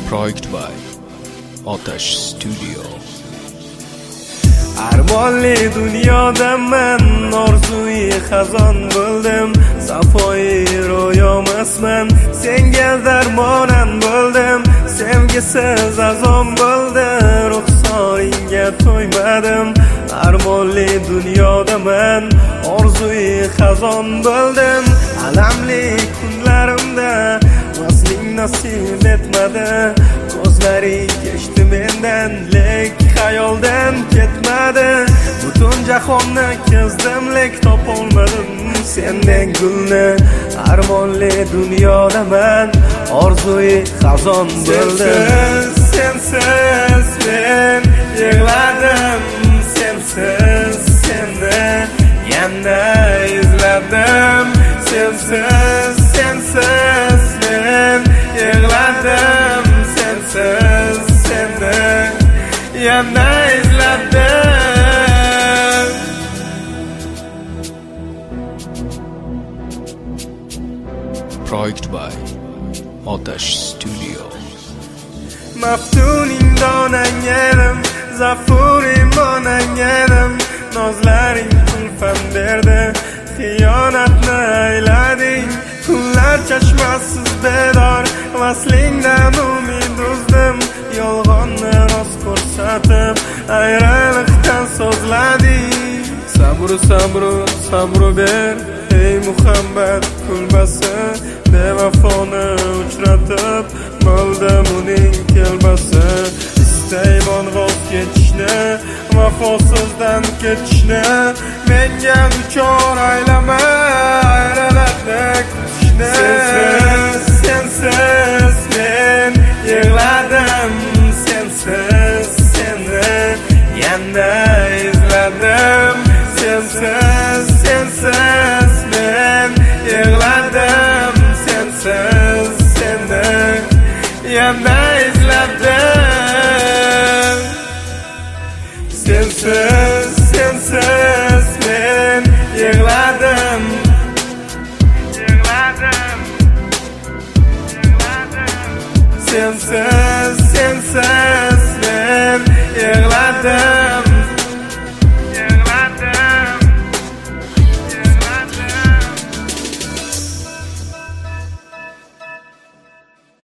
Project by Otash Studio. Armonli dunyoda men orzui xazon bo'ldim, safoi ro'yomasman, senga darmonan bo'ldim, sevgisiz azon bo'ldi, ruxsoringga to'ymadim. Armonli dunyoda men orzui xazon bo'ldim, alamli kunlarimda vasling nasib etmadi, ko'zlaring kechdi mendan, lek xayoldan ketmadi. Butun jahonni kezdim, lek topolmadim sendek gulni. Armonli dunyoda men orzui xazon bo'ldim. Sensiz men yig'ladim, sensiz seni yana izladim. Sensiz men yig'ladim, sensiz seni yana izladim. Project by Otash Studio. Maftuning donang edim, zafuring monang edim, nozlaring kulfam berdi, xiyonatni aylading. Kunlar chashmasiz bedor, vaslingdan umid uzdim, yolg'onni rost ko'rsatib ayriliqdan so'zlading. Sabru ber, ey muhabbat kulbasi, bevafoni uchratib bo'ldim uning kelbasi. Istayman voz kechishni, vafosizdan ketishni, menga duchor aylama aylanatni kutishni. Sensiz men yig'ladim, sensiz seni yana izladim. Sensiz men yig'ladim, sensiz seni yana izladim. Sensiz men yig'ladim, sensiz